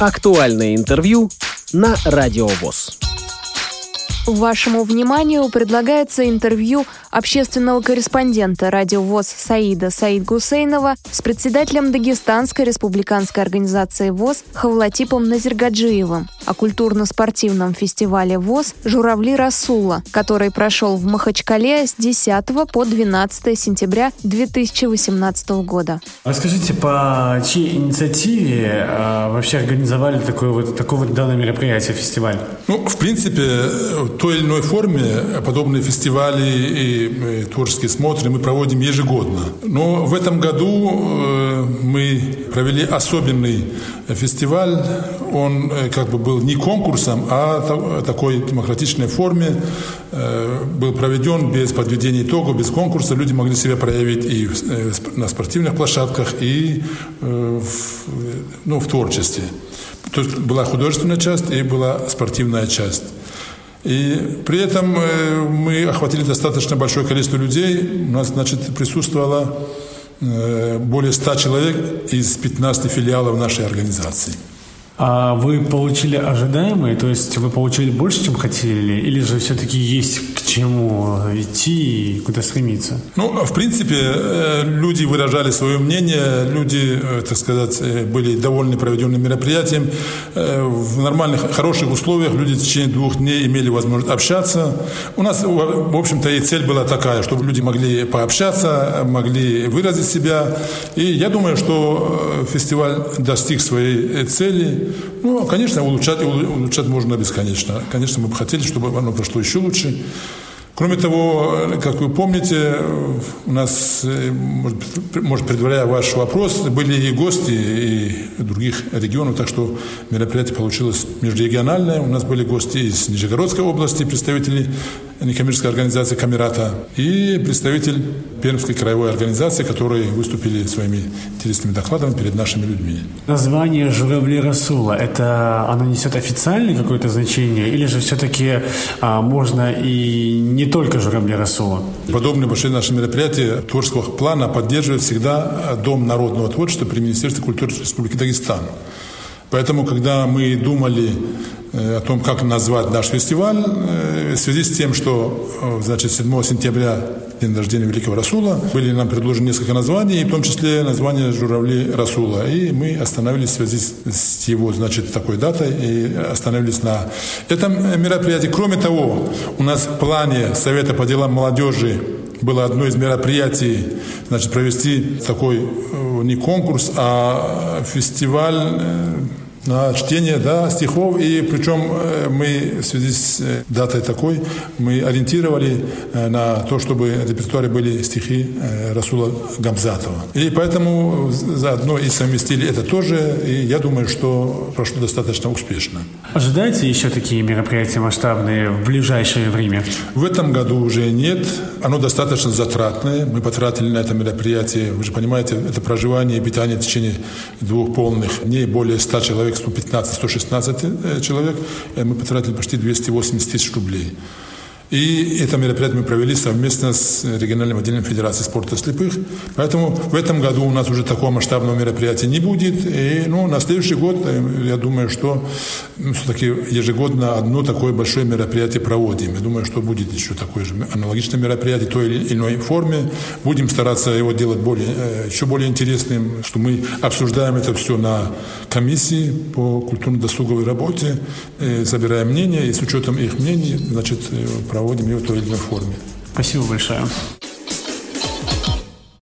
Актуальное интервью на Радио ВОС. Вашему вниманию предлагается интервью общественного корреспондента Радио ВОС Саида Гусейнова с председателем Дагестанской республиканской организации ВОС Хавлатипом Назиргаджиевым о культурно-спортивном фестивале ВОС «Журавли Расула», который прошел в Махачкале с 10 по 12 сентября 2018 года. Расскажите, по чьей инициативе вообще организовали такое вот данное мероприятие, фестиваль? В принципе, в той или иной форме подобные фестивали и творческие смотры мы проводим ежегодно. Но в этом году мы провели особенный фестиваль. Он был не конкурсом, а такой демократичной форме. Был проведен без подведения итогов, без конкурса. Люди могли себя проявить и на спортивных площадках, и в творчестве. То есть была художественная часть и была спортивная часть. И при этом мы охватили достаточно большое количество людей. У нас, присутствовало более 100 человек из 15 филиалов нашей организации. А вы получили ожидаемое? То есть вы получили больше, чем хотели? Или же все-таки есть к чему идти и куда стремиться? В принципе, люди выражали свое мнение, люди, были довольны проведенным мероприятием. В нормальных, хороших условиях люди в течение 2 дней имели возможность общаться. У нас, в общем-то, и цель была такая, чтобы люди могли пообщаться, могли выразить себя. И я думаю, что фестиваль достиг своей цели. Конечно, улучшать можно бесконечно. Конечно, мы бы хотели, чтобы оно прошло еще лучше. Кроме того, как вы помните, у нас, может, предваряя ваш вопрос, были и гости и других регионов, так что мероприятие получилось межрегиональное. У нас были гости из Нижегородской области, представители некоммерческой организации «Камерата» и представитель Пермской краевой организации, которые выступили своими интересными докладами перед нашими людьми. Название «Журавли Расула» оно несет официальное какое-то значение, или же все-таки можно и не только «Журавли Расула»? Подобные большие наши мероприятия творческого плана поддерживает всегда Дом народного творчества при Министерстве культуры Республики Дагестан. Поэтому, когда мы думали о том, как назвать наш фестиваль, в связи с тем, что 7 сентября, день рождения великого Расула, были нам предложены несколько названий, и в том числе название «Журавли Расула». И мы остановились в связи с его, такой датой, и остановились на этом мероприятии. Кроме того, у нас в плане Совета по делам молодежи было одно из мероприятий, провести такой не конкурс, а фестиваль на чтение стихов, и причем мы в связи с датой такой, мы ориентировали на то, чтобы в репертуаре были стихи Расула Гамзатова. И поэтому заодно и совместили это тоже, и я думаю, что прошло достаточно успешно. Ожидаете еще такие мероприятия масштабные в ближайшее время? В этом году уже нет. Оно достаточно затратное. Мы потратили на это мероприятие, вы же понимаете, это проживание и питание в течение 2 полных дней, более 100 человек, 115-116 человек, мы потратили почти 280 тысяч рублей. И это мероприятие мы провели совместно с региональным отделением Федерации спорта слепых. Поэтому в этом году у нас уже такого масштабного мероприятия не будет. И на следующий год, я думаю, что все-таки ежегодно одно такое большое мероприятие проводим. Я думаю, что будет еще такое же аналогичное мероприятие в той или иной форме. Будем стараться его делать еще более интересным, что мы обсуждаем это все на комиссии по культурно-досуговой работе, собираем мнения, и с учетом их мнений, проводим его в той или иной форме. Спасибо большое.